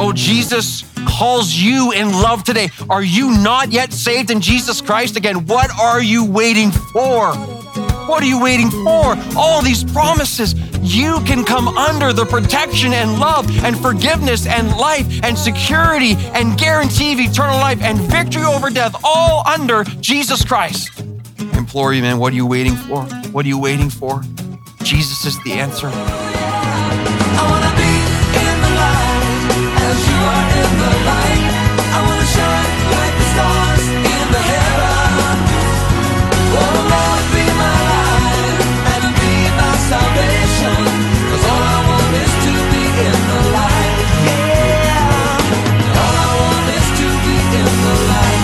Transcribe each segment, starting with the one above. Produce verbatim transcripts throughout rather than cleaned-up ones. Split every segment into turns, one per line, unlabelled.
Oh, Jesus calls you in love today. Are you not yet saved in Jesus Christ? Again, what are you waiting for? What are you waiting for? All these promises. You can come under the protection and love and forgiveness and life and security and guarantee of eternal life and victory over death, all under Jesus Christ. I implore you, man, what are you waiting for? What are you waiting for? Jesus is the answer.
I wanna be in the light as you are in the light. I wanna shine like the stars in the heaven. Oh Lord, be my light and be my salvation. 'Cause all I want is to be in the light. Yeah. All I want is to be in the light.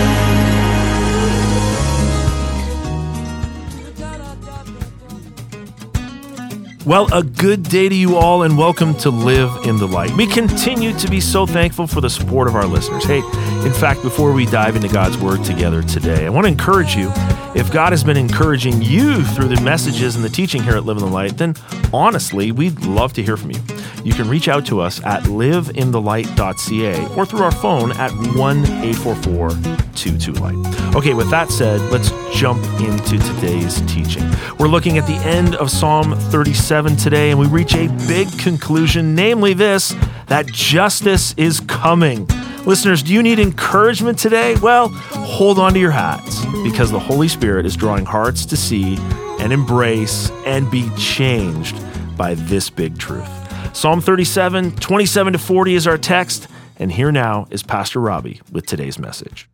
Well, a good day to you all, and welcome to Live in the Light. We continue to be so thankful for the support of our listeners. Hey, in fact, before we dive into God's Word together today, I want to encourage you, if God has been encouraging you through the messages and the teaching here at Live in the Light, then honestly, we'd love to hear from you. You can reach out to us at live in the light dot c a or through our phone at one eight four four two two light. Okay, with that said, let's jump into today's teaching. We're looking at the end of Psalm thirty-seven today, and we reach a big conclusion, namely this, that justice is coming. Listeners, do you need encouragement today? Well, hold on to your hats, because the Holy Spirit is drawing hearts to see and embrace and be changed by this big truth. Psalm thirty-seven, twenty-seven to forty is our text, and here now is Pastor Robbie with today's message.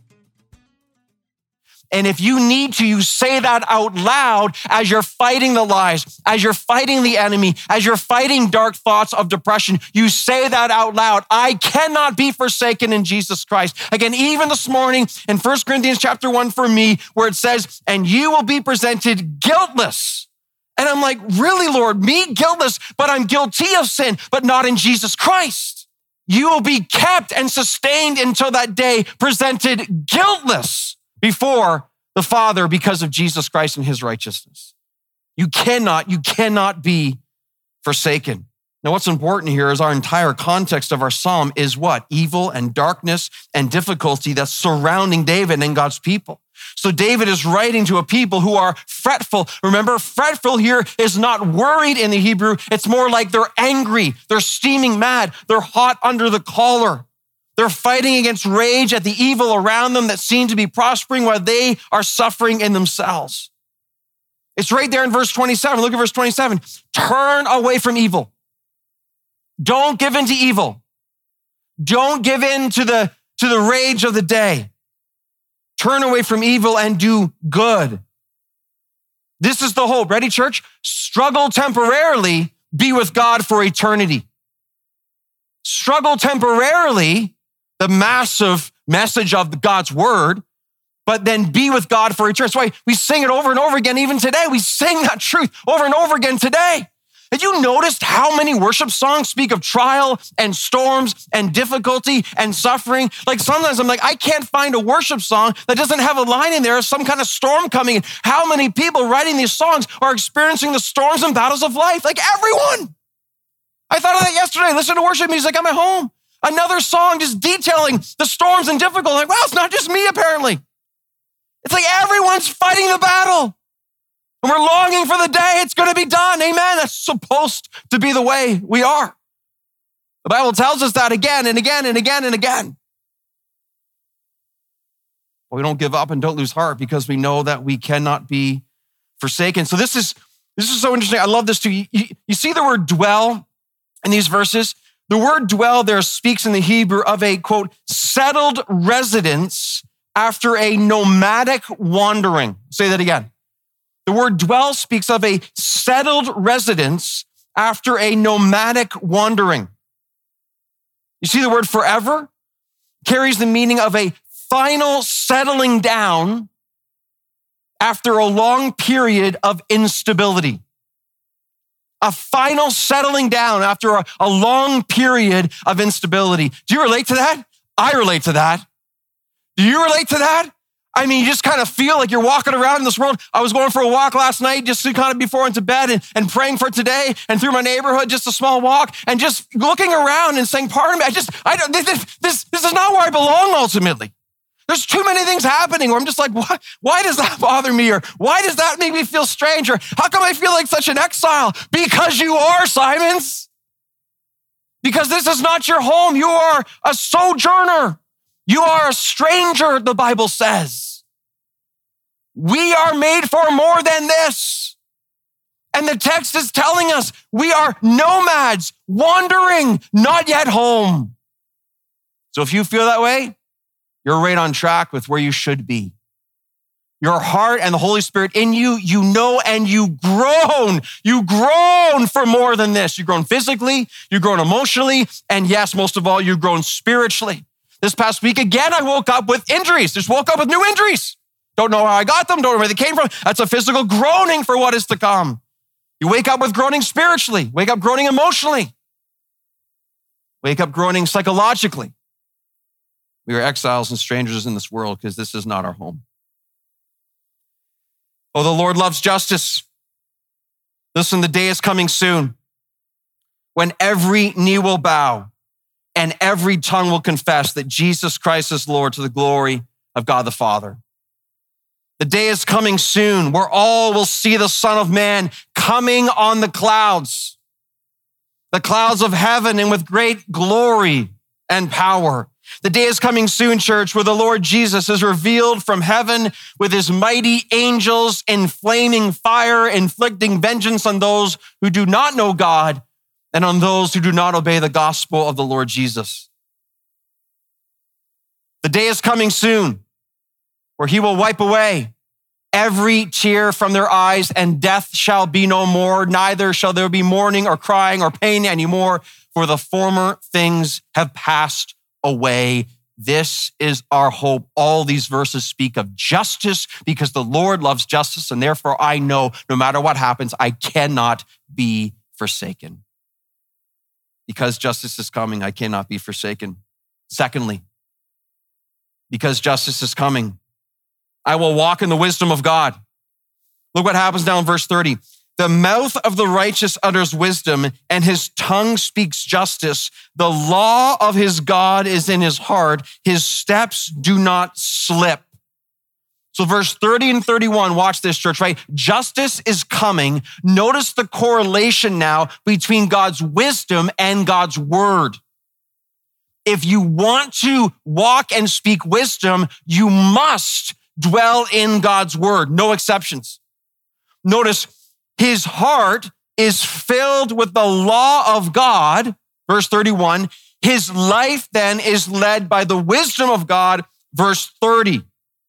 And if you need to, you say that out loud as you're fighting the lies, as you're fighting the enemy, as you're fighting dark thoughts of depression. You say that out loud. I cannot be forsaken in Jesus Christ. Again, even this morning in First Corinthians chapter one for me, where it says, and you will be presented guiltless. And I'm like, really, Lord, me guiltless, but I'm guilty of sin, but not in Jesus Christ. You will be kept and sustained until that day, presented guiltless before the Father because of Jesus Christ and his righteousness. You cannot, you cannot be forsaken. Now, what's important here is our entire context of our psalm is what? Evil and darkness and difficulty that's surrounding David and God's people. So David is writing to a people who are fretful. Remember, fretful here is not worried in the Hebrew. It's more like they're angry. They're steaming mad. They're hot under the collar. They're fighting against rage at the evil around them that seem to be prospering while they are suffering in themselves. It's right there in verse twenty-seven. Look at verse twenty-seven. Turn away from evil. Don't give in to evil. Don't give in to the, to the rage of the day. Turn away from evil and do good. This is the hope. Ready, church? Struggle temporarily, be with God for eternity. Struggle temporarily, the massive message of God's word, but then be with God for eternity. That's why we sing it over and over again, even today. We sing that truth over and over again today. Have you noticed how many worship songs speak of trial and storms and difficulty and suffering? Like sometimes I'm like, I can't find a worship song that doesn't have a line in there of some kind of storm coming in. How many people writing these songs are experiencing the storms and battles of life? Like everyone. I thought of that yesterday. Listen to worship music at my home. Another song just detailing the storms and difficulty. Like, wow, it's not just me apparently. It's like everyone's fighting the battle. And we're longing for the day it's going to be done. Amen. That's supposed to be the way we are. The Bible tells us that again and again and again and again. But we don't give up and don't lose heart because we know that we cannot be forsaken. So this is this is so interesting. I love this too. You, you, you see the word dwell in these verses? The word dwell there speaks in the Hebrew of a, quote, settled residence after a nomadic wandering. Say that again. The word dwell speaks of a settled residence after a nomadic wandering. You see the word forever carries the meaning of a final settling down after a long period of instability. A final settling down after a, a long period of instability. Do you relate to that? I relate to that. Do you relate to that? I mean, you just kind of feel like you're walking around in this world. I was going for a walk last night just to kind of before into bed and, and praying for today and through my neighborhood, just a small walk and just looking around and saying, pardon me, I just, I don't, this, this, this is not where I belong ultimately. There's too many things happening where I'm just like, why, why does that bother me? Or why does that make me feel strange? Or how come I feel like such an exile? Because you are, Simons. Because this is not your home. You are a sojourner. You are a stranger, the Bible says. We are made for more than this. And the text is telling us we are nomads, wandering, not yet home. So if you feel that way, you're right on track with where you should be. Your heart and the Holy Spirit in you, you know, and you groan. You groan for more than this. You've grown physically, you've grown emotionally, and yes, most of all, you've grown spiritually. This past week, again, I woke up with injuries. Just woke up with new injuries. Don't know how I got them, don't know where they came from. That's a physical groaning for what is to come. You wake up with groaning spiritually, wake up groaning emotionally, wake up groaning psychologically. We are exiles and strangers in this world because this is not our home. Oh, the Lord loves justice. Listen, the day is coming soon when every knee will bow and every tongue will confess that Jesus Christ is Lord to the glory of God the Father. The day is coming soon where all will see the Son of Man coming on the clouds, the clouds of heaven, and with great glory and power. The day is coming soon, church, where the Lord Jesus is revealed from heaven with his mighty angels in flaming fire, inflicting vengeance on those who do not know God and on those who do not obey the gospel of the Lord Jesus. The day is coming soon where he will wipe away every tear from their eyes, and death shall be no more. Neither shall there be mourning or crying or pain anymore, for the former things have passed away. This is our hope. All these verses speak of justice because the Lord loves justice, and therefore I know no matter what happens, I cannot be forsaken. Because justice is coming, I cannot be forsaken. Secondly, because justice is coming, I will walk in the wisdom of God. Look what happens now in verse thirty. The mouth of the righteous utters wisdom, and his tongue speaks justice. The law of his God is in his heart. His steps do not slip. So verse thirty and thirty-one, watch this, church, right? Justice is coming. Notice the correlation now between God's wisdom and God's word. If you want to walk and speak wisdom, you must dwell in God's word. No exceptions. Notice, his heart is filled with the law of God, verse thirty-one. His life then is led by the wisdom of God, verse thirty.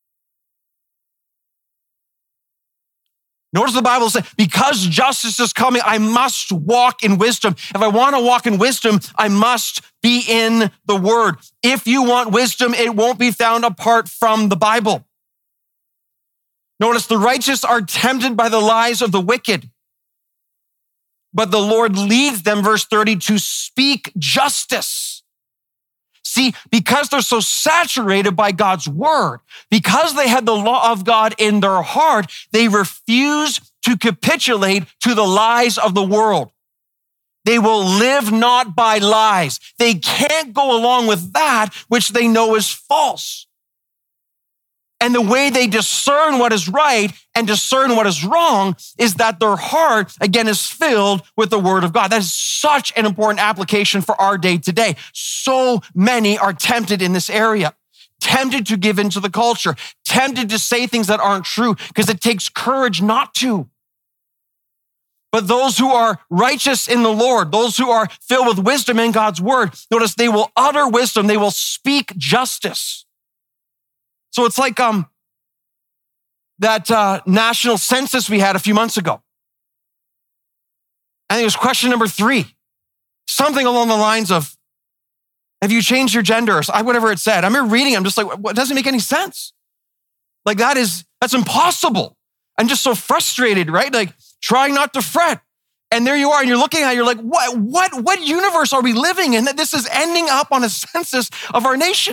Notice the Bible says, because justice is coming, I must walk in wisdom. If I want to walk in wisdom, I must be in the word. If you want wisdom, it won't be found apart from the Bible. Notice the righteous are tempted by the lies of the wicked, but the Lord leads them, verse thirty, to speak justice. See, because they're so saturated by God's word, because they had the law of God in their heart, they refuse to capitulate to the lies of the world. They will live not by lies. They can't go along with that which they know is false. And the way they discern what is right and discern what is wrong is that their heart, again, is filled with the word of God. That is such an important application for our day today. So many are tempted in this area, tempted to give into the culture, tempted to say things that aren't true because it takes courage not to. But those who are righteous in the Lord, those who are filled with wisdom in God's word, notice they will utter wisdom, they will speak justice. So it's like um, that uh, national census we had a few months ago. I think it was question number three. Something along the lines of, have you changed your gender? Or whatever it said. I remember reading, I'm just like, what doesn't make any sense. Like that is, that's impossible. I'm just so frustrated, right? Like trying not to fret. And there you are, and you're looking at it, you're like, what, what, what universe are we living in that this is ending up on a census of our nation?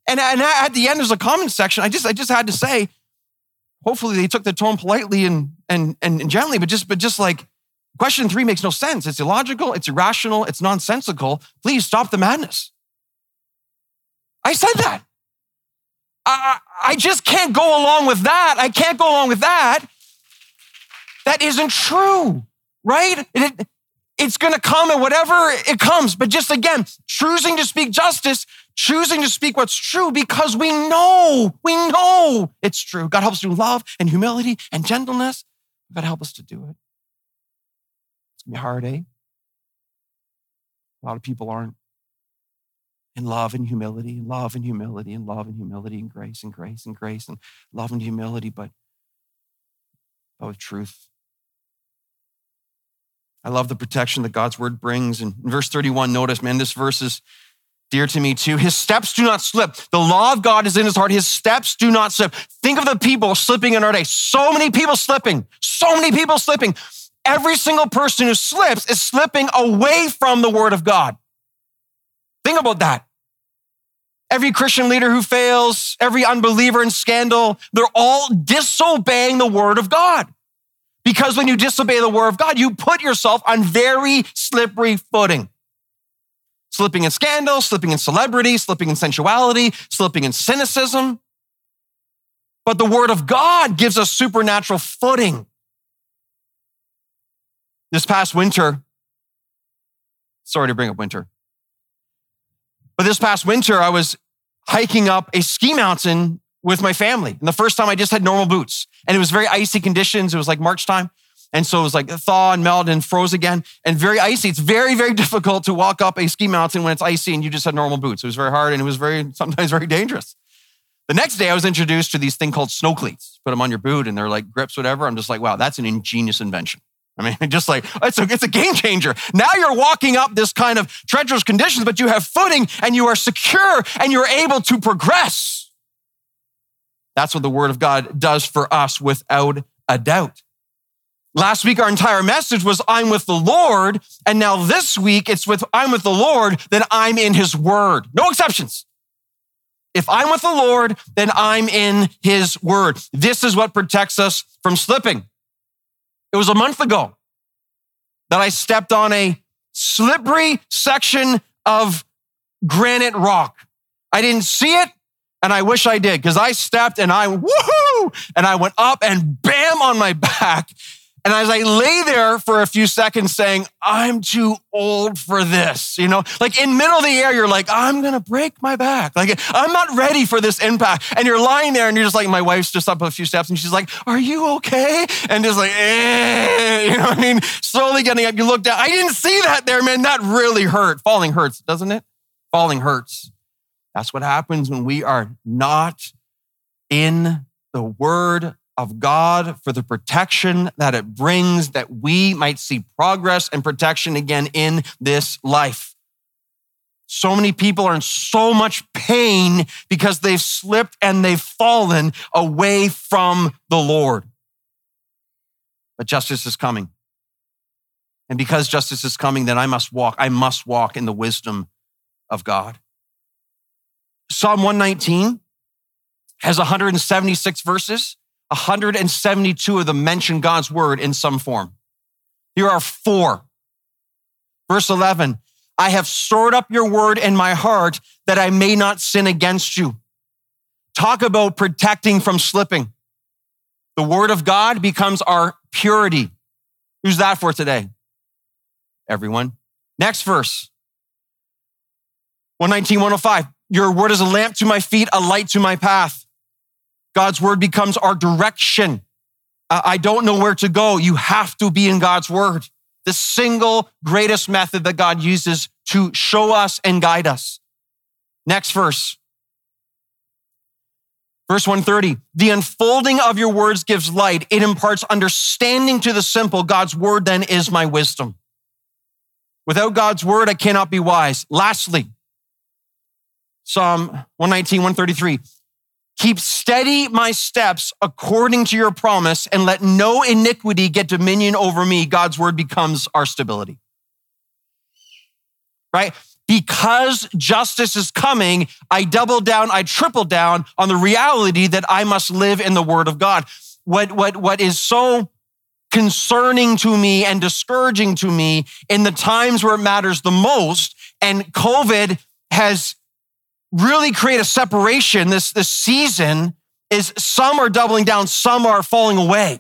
And, and at the end, there's a comment section. I just, I just had to say, hopefully they took the tone politely and, and, and gently, but just, but just like, question three makes no sense. It's illogical, it's irrational, it's nonsensical. Please stop the madness. I said that. I, I just can't go along with that. I can't go along with that. That isn't true, right? It, it's going to come and whatever it comes. But just again, choosing to speak justice, choosing to speak what's true because we know, we know it's true. God helps us do love and humility and gentleness. God help us to do it. It's going to be hard, eh? A lot of people aren't. In love and humility, and love and humility, and love and humility, and grace and grace and grace, and love and humility, but, but with truth. I love the protection that God's word brings. And in verse thirty-one, notice, man, this verse is dear to me too. His steps do not slip. The law of God is in his heart. His steps do not slip. Think of the people slipping in our day. So many people slipping. So many people slipping. Every single person who slips is slipping away from the word of God. Think about that. Every Christian leader who fails, every unbeliever in scandal, they're all disobeying the word of God. Because when you disobey the word of God, you put yourself on very slippery footing. Slipping in scandal, slipping in celebrity, slipping in sensuality, slipping in cynicism. But the word of God gives us supernatural footing. This past winter, sorry to bring up winter, but this past winter, I was hiking up a ski mountain with my family. And the first time I just had normal boots. And it was very icy conditions. It was like March time. And so it was like thaw and melt and froze again and very icy. It's very, very difficult to walk up a ski mountain when it's icy and you just had normal boots. It was very hard and it was very, sometimes very dangerous. The next day I was introduced to these thing called snow cleats. Put them on your boot and they're like grips, whatever. I'm just like, wow, that's an ingenious invention. I mean, just like, it's a, it's a game changer. Now you're walking up this kind of treacherous conditions, but you have footing and you are secure and you're able to progress. That's what the word of God does for us without a doubt. Last week, our entire message was I'm with the Lord. And now this week it's with I'm with the Lord, then I'm in his word. No exceptions. If I'm with the Lord, then I'm in his word. This is what protects us from slipping. It was a month ago that I stepped on a slippery section of granite rock. I didn't see it, and I wish I did, because I stepped and I, woohoo, and I went up and bam on my back. And as I lay there for a few seconds saying, I'm too old for this, you know, like in middle of the air, you're like, I'm going to break my back. Like, I'm not ready for this impact. And you're lying there and you're just like, my wife's just up a few steps and she's like, are you okay? And just like, eh, you know what I mean? Slowly getting up, you look down. I didn't see that there, man. That really hurt. Falling hurts, doesn't it? Falling hurts. That's what happens when we are not in the word of God for the protection that it brings, that we might see progress and protection again in this life. So many people are in so much pain because they've slipped and they've fallen away from the Lord. But justice is coming. And because justice is coming, then I must walk. I must walk in the wisdom of God. Psalm one nineteen has one hundred seventy-six verses. one hundred seventy-two of them mention God's word in some form. Here are four. Verse eleven, I have stored up your word in my heart that I may not sin against you. Talk about protecting from slipping. The word of God becomes our purity. Who's that for today? Everyone. Next verse. one nineteen, one oh five. Your word is a lamp to my feet, a light to my path. God's word becomes our direction. I don't know where to go. You have to be in God's word. The single greatest method that God uses to show us and guide us. Next verse. Verse one thirty. The unfolding of your words gives light. It imparts understanding to the simple. God's word then is my wisdom. Without God's word, I cannot be wise. Lastly, Psalm one nineteen, one thirty-three. Keep steady my steps according to your promise and let no iniquity get dominion over me. God's word becomes our stability. Right? because justice is coming, I double down, I triple down on the reality that I must live in the word of God. What, what, what is so concerning to me and discouraging to me in the times where it matters the most, and COVID has really created a separation this, this season, is some are doubling down, some are falling away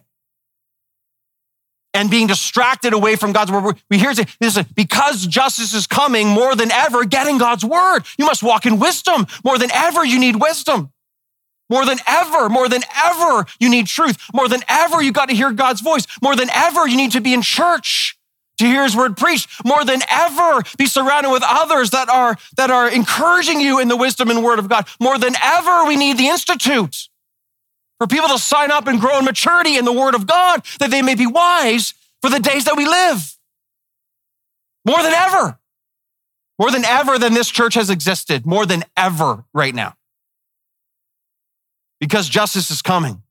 and being distracted away from God's word. We hear it, listen, because justice is coming, more than ever, get in God's word. You must walk in wisdom. More than ever, you need wisdom. More than ever, more than ever, you need truth. More than ever, you got to hear God's voice. More than ever, you need to be in church to hear his word preached. More than ever, be surrounded with others that are, that are encouraging you in the wisdom and word of God. More than ever, we need the Institute for people to sign up and grow in maturity in the word of God, that they may be wise for the days that we live. More than ever. More than ever than this church has existed. More than ever right now. Because justice is coming.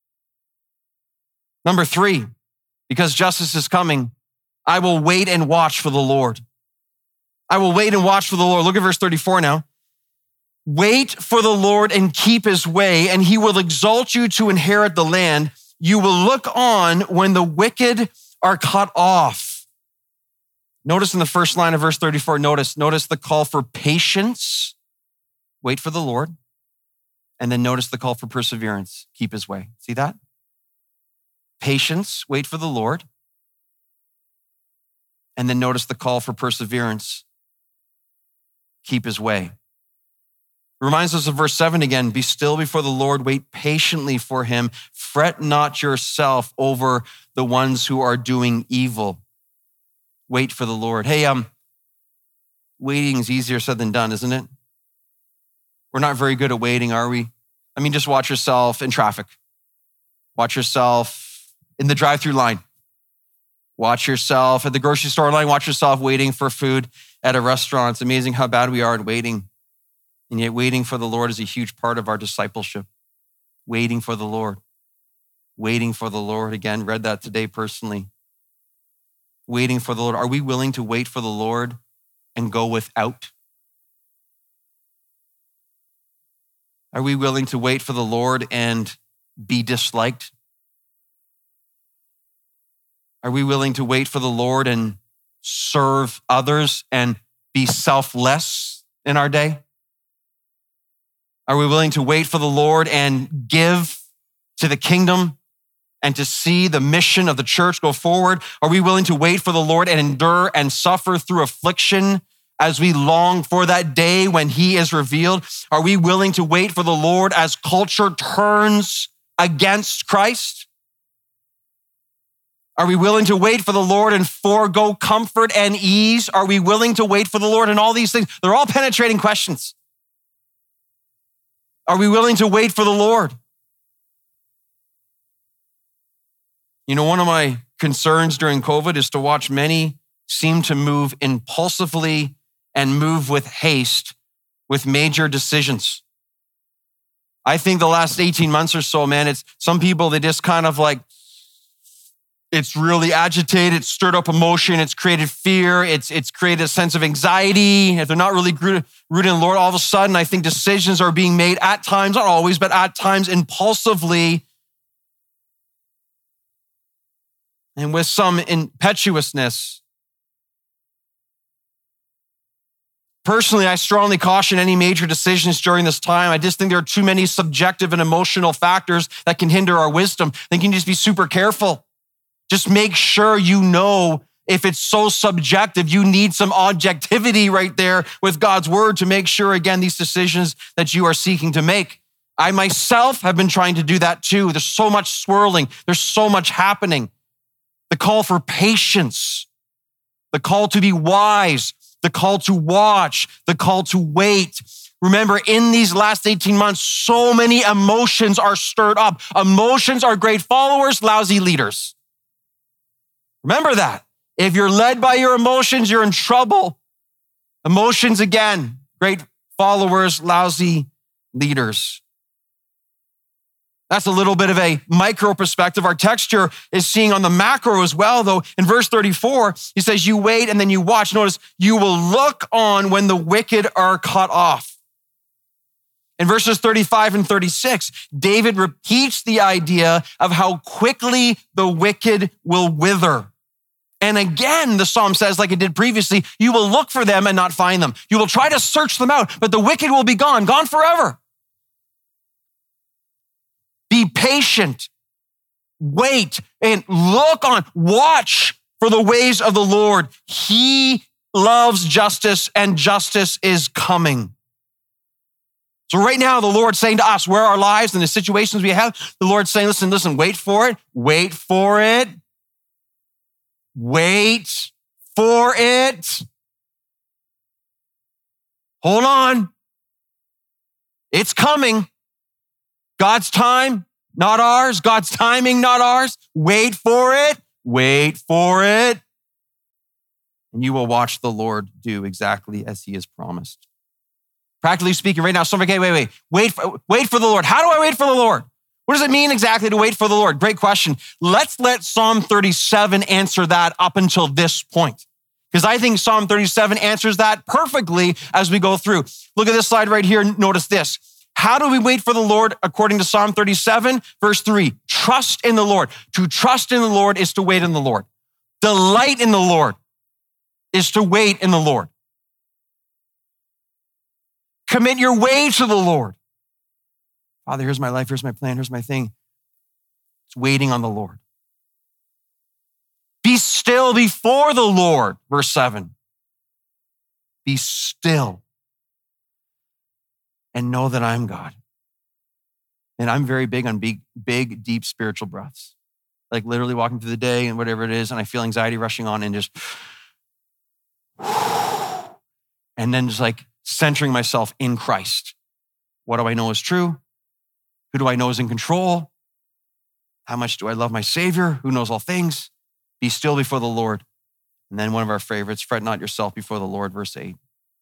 Number three, because justice is coming, I will wait and watch for the Lord. I will wait and watch for the Lord. Look at verse thirty-four now. Wait for the Lord and keep his way, and he will exalt you to inherit the land. You will look on when the wicked are cut off. Notice in the first line of verse thirty-four, notice, notice the call for patience. Wait for the Lord. And then notice the call for perseverance. Keep his way. See that? Patience, wait for the Lord. And then notice the call for perseverance. Keep his way. Reminds us of verse seven again. Be still before the Lord. Wait patiently for him. Fret not yourself over the ones who are doing evil. Wait for the Lord. Hey, um, waiting is easier said than done, isn't it? We're not very good at waiting, are we? I mean, just watch yourself in traffic. Watch yourself in the drive-through line. Watch yourself at the grocery store line. Watch yourself waiting for food at a restaurant. It's amazing how bad we are at waiting. And yet waiting for the Lord is a huge part of our discipleship. Waiting for the Lord. Waiting for the Lord. Again, read that today personally. Waiting for the Lord. Are we willing to wait for the Lord and go without? Are we willing to wait for the Lord and be disliked? Are we willing to wait for the Lord and serve others and be selfless in our day? Are we willing to wait for the Lord and give to the kingdom and to see the mission of the church go forward? Are we willing to wait for the Lord and endure and suffer through affliction as we long for that day when he is revealed? Are we willing to wait for the Lord as culture turns against Christ? Are we willing to wait for the Lord and forego comfort and ease? Are we willing to wait for the Lord and all these things? They're all penetrating questions. Are we willing to wait for the Lord? You know, one of my concerns during COVID is to watch many seem to move impulsively and move with haste with major decisions. I think the last eighteen months or so, man, it's some people, they just kind of like, it's really agitated, it's stirred up emotion, it's created fear, it's it's created a sense of anxiety. If they're not really rooted in the Lord, all of a sudden, I think decisions are being made at times, not always, but at times impulsively and with some impetuousness. Personally, I strongly caution any major decisions during this time. I just think there are too many subjective and emotional factors that can hinder our wisdom. I think you can just be super careful. Just make sure you know if it's so subjective, you need some objectivity right there with God's word to make sure, again, these decisions that you are seeking to make. I myself have been trying to do that too. There's so much swirling. There's so much happening. The call for patience, the call to be wise, the call to watch, the call to wait. Remember, in these last eighteen months, so many emotions are stirred up. Emotions are great followers, lousy leaders. Remember that. If you're led by your emotions, you're in trouble. Emotions, again, great followers, lousy leaders. That's a little bit of a micro perspective. Our text here is seeing on the macro as well, though. In verse thirty-four, he says, you wait and then you watch. Notice, you will look on when the wicked are cut off. In verses thirty-five and thirty-six, David repeats the idea of how quickly the wicked will wither. And again, the psalm says, like it did previously, you will look for them and not find them. You will try to search them out, but the wicked will be gone, gone forever. Be patient, wait, and look on, watch for the ways of the Lord. He loves justice and justice is coming. So right now, the Lord's saying to us, where our lives and the situations we have, the Lord's saying, listen, listen, wait for it, wait for it, wait for it. Hold on. It's coming. God's time, not ours. God's timing, not ours. Wait for it. Wait for it. And you will watch the Lord do exactly as he has promised. Practically speaking, right now, some okay, wait, wait, wait for, wait for the Lord. How do I wait for the Lord? What does it mean exactly to wait for the Lord? Great question. Let's let Psalm thirty-seven answer that up until this point, because I think Psalm thirty-seven answers that perfectly as we go through. Look at this slide right here. Notice this. How do we wait for the Lord according to Psalm thirty-seven? Verse three, trust in the Lord. To trust in the Lord is to wait in the Lord. Delight in the Lord is to wait in the Lord. Commit your way to the Lord. Father, here's my life, here's my plan, here's my thing. It's waiting on the Lord. Be still before the Lord, verse seven. Be still and know that I'm God. And I'm very big on big, big, deep spiritual breaths. Like literally walking through the day and whatever it is, and I feel anxiety rushing on and just, and then just like centering myself in Christ. What do I know is true? Who do I know is in control? How much do I love my Savior? Who knows all things? Be still before the Lord. And then one of our favorites, fret not yourself before the Lord, verse eight.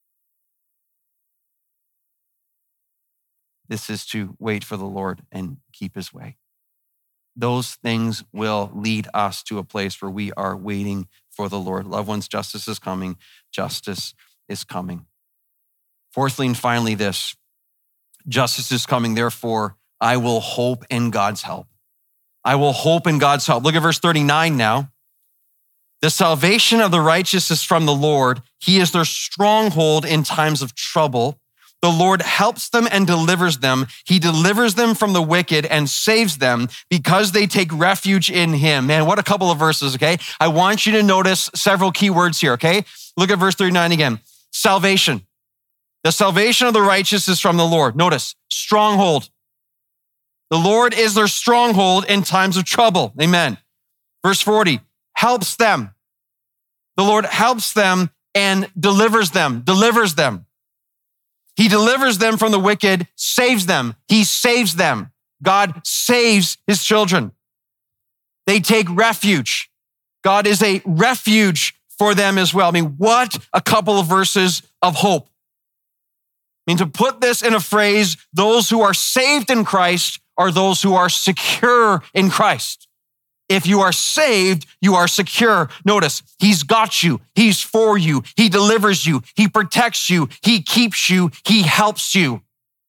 This is to wait for the Lord and keep his way. Those things will lead us to a place where we are waiting for the Lord. Loved ones, justice is coming. Justice is coming. Fourthly and finally this, justice is coming, therefore I will hope in God's help. I will hope in God's help. Look at verse thirty-nine now. The salvation of the righteous is from the Lord. He is their stronghold in times of trouble. The Lord helps them and delivers them. He delivers them from the wicked and saves them because they take refuge in him. Man, what a couple of verses, okay? I want you to notice several key words here, okay? Look at verse thirty-nine again. Salvation. The salvation of the righteous is from the Lord. Notice, stronghold. The Lord is their stronghold in times of trouble. Amen. Verse forty, helps them. The Lord helps them and delivers them, delivers them. He delivers them from the wicked, saves them. He saves them. God saves his children. They take refuge. God is a refuge for them as well. I mean, what a couple of verses of hope. I mean, to put this in a phrase, those who are saved in Christ are those who are secure in Christ. If you are saved, you are secure. Notice, he's got you. He's for you. He delivers you. He protects you. He keeps you. He helps you.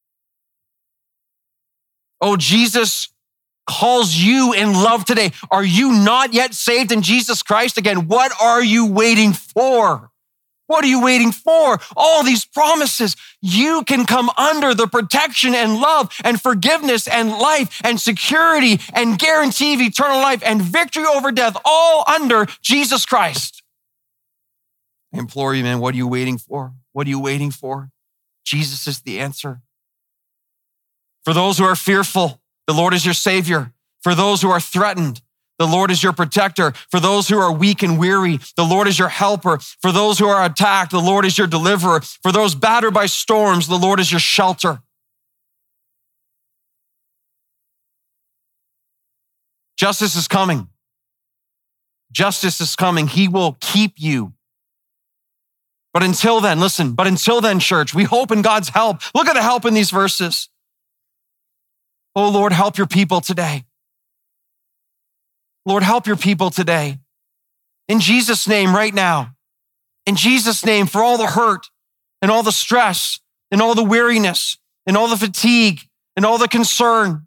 Oh, Jesus calls you in love today. Are you not yet saved in Jesus Christ? Again, what are you waiting for? What are you waiting for? All these promises. You can come under the protection and love and forgiveness and life and security and guarantee of eternal life and victory over death, all under Jesus Christ. I implore you, man, what are you waiting for? What are you waiting for? Jesus is the answer. For those who are fearful, the Lord is your Savior. For those who are threatened, the Lord is your protector. For those who are weak and weary, the Lord is your helper. For those who are attacked, the Lord is your deliverer. For those battered by storms, the Lord is your shelter. Justice is coming. Justice is coming. He will keep you. But until then, listen, but until then, church, we hope in God's help. Look at the help in these verses. Oh Lord, help your people today. Lord, help your people today. In Jesus' name right now. In Jesus' name, for all the hurt and all the stress and all the weariness and all the fatigue and all the concern.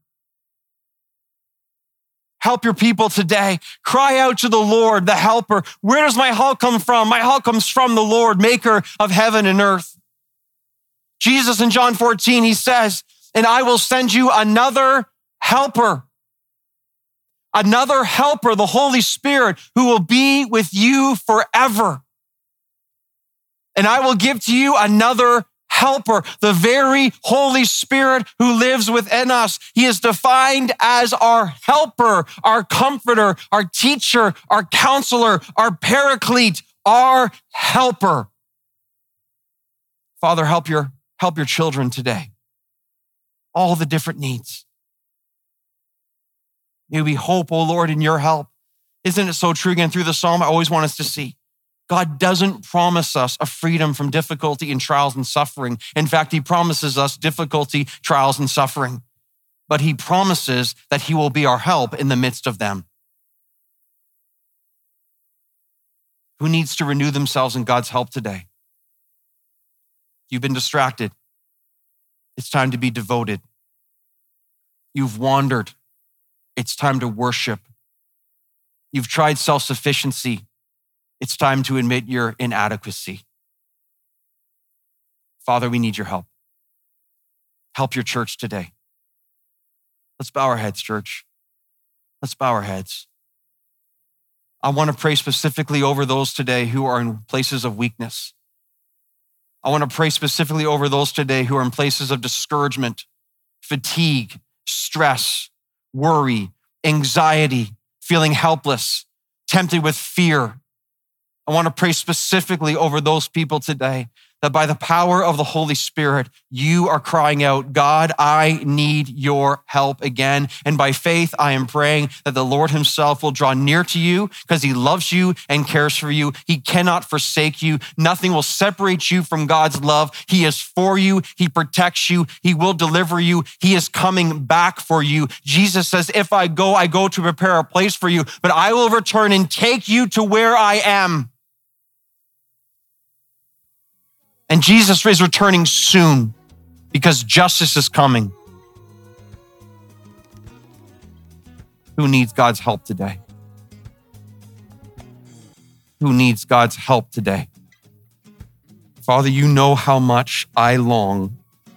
Help your people today. Cry out to the Lord, the helper. Where does my help come from? My help comes from the Lord, maker of heaven and earth. Jesus in John fourteen, he says, and I will send you another helper. Another helper, the Holy Spirit, who will be with you forever. And I will give to you another helper, the very Holy Spirit who lives within us. He is defined as our helper, our comforter, our teacher, our counselor, our paraclete, our helper. Father, help your, help your children today. All the different needs. May we hope, oh Lord, in your help. Isn't it so true? Again, through the psalm, I always want us to see God doesn't promise us a freedom from difficulty and trials and suffering. In fact, he promises us difficulty, trials, and suffering. But he promises that he will be our help in the midst of them. Who needs to renew themselves in God's help today? You've been distracted. It's time to be devoted. You've wandered. It's time to worship. You've tried self-sufficiency. It's time to admit your inadequacy. Father, we need your help. Help your church today. Let's bow our heads, church. Let's bow our heads. I want to pray specifically over those today who are in places of weakness. I want to pray specifically over those today who are in places of discouragement, fatigue, stress, worry, anxiety, feeling helpless, tempted with fear. I want to pray specifically over those people today that by the power of the Holy Spirit, you are crying out, God, I need your help again. And by faith, I am praying that the Lord himself will draw near to you because he loves you and cares for you. He cannot forsake you. Nothing will separate you from God's love. He is for you. He protects you. He will deliver you. He is coming back for you. Jesus says, if I go, I go to prepare a place for you, but I will return and take you to where I am. And Jesus is returning soon because justice is coming. Who needs God's help today? Who needs God's help today? Father, you know how much I long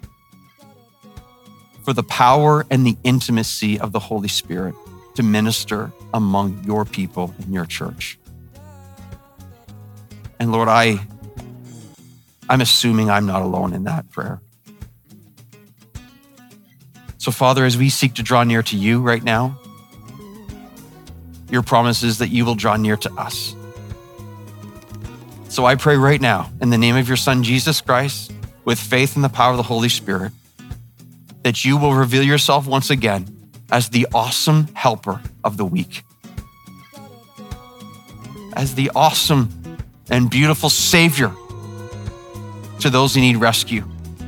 for the power and the intimacy of the Holy Spirit to minister among your people in your church. And Lord, I I'm assuming I'm not alone in that prayer. So Father, as we seek to draw near to you right now, your promise is that you will draw near to us. So I pray right now, in the name of your Son, Jesus Christ, with faith in the power of the Holy Spirit, that you will reveal yourself once again as the awesome helper of the weak, as the awesome and beautiful Savior to those who need rescue,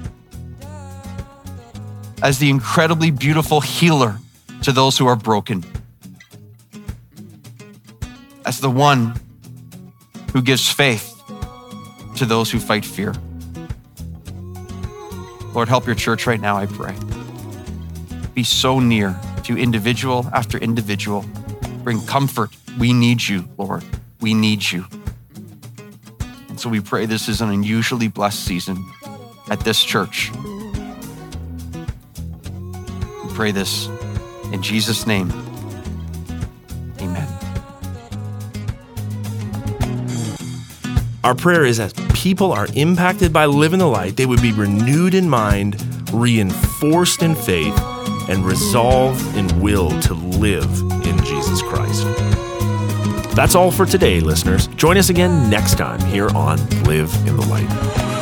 as the incredibly beautiful healer to those who are broken, as the one who gives faith to those who fight fear. Lord, help your church right now, I pray. Be so near to individual after individual. Bring comfort. We need you, Lord. We need you. And so we pray this is an unusually blessed season at this church. We pray this in Jesus' name. Amen.
Our prayer is as people are impacted by living the light, they would be renewed in mind, reinforced in faith, and resolved in will to live in Jesus Christ. That's all for today, listeners. Join us again next time here on Live in the Light.